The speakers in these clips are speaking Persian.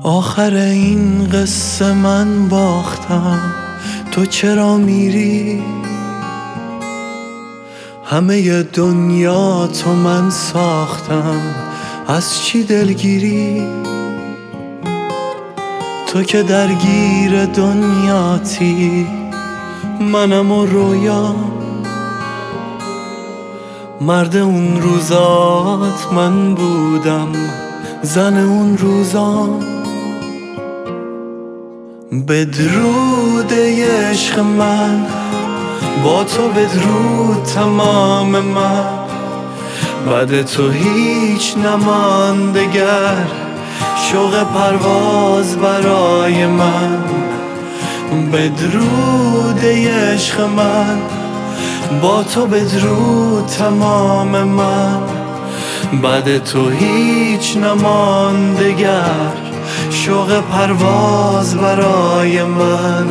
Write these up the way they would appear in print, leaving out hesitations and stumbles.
آخر این قصه من باختم، تو چرا میری؟ همه دنیا تو من ساختم، از چی دلگیری؟ تو که درگیر دنیاتی، منم و رویا. مرد اون روزات من بودم، زن اون روزا. بدرود عشق من، با تو بدرود تمام من. بعد تو هیچ نماند دگر، شوق پرواز برای من. بدرود عشق من، با تو بدرود تمام من. بعد تو هیچ نماند دگر، شوق پرواز برای من.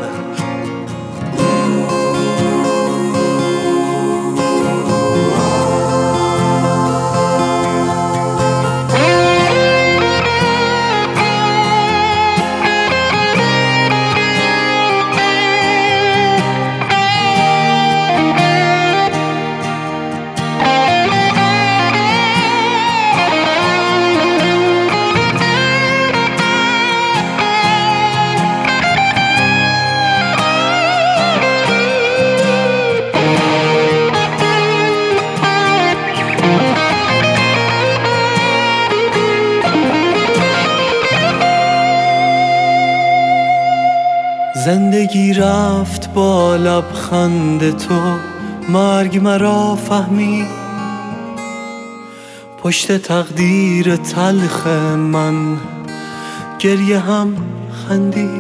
زندگی رفت با لبخند تو، مرگ مرا فهمی. پشت تقدیر تلخ من گریه هم خندی.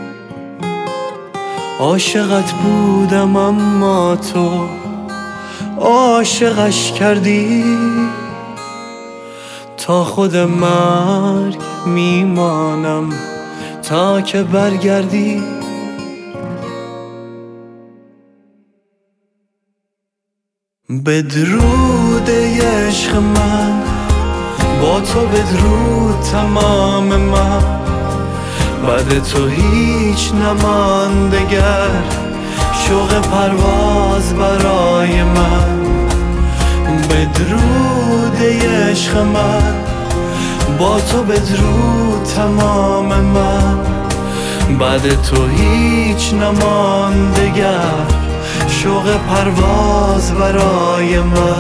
عاشقت بودم اما تو عاشقش کردی. تا خود مرگ میمانم تا که برگردی. بدرود عشق من، با تو بدرود تمام من. بعد تو هیچ نماند دگر، شوق پرواز برای من. بدرود عشق من، با تو بدرود تمام من. بعد تو هیچ نماند دگر، شوق پرواز برای من.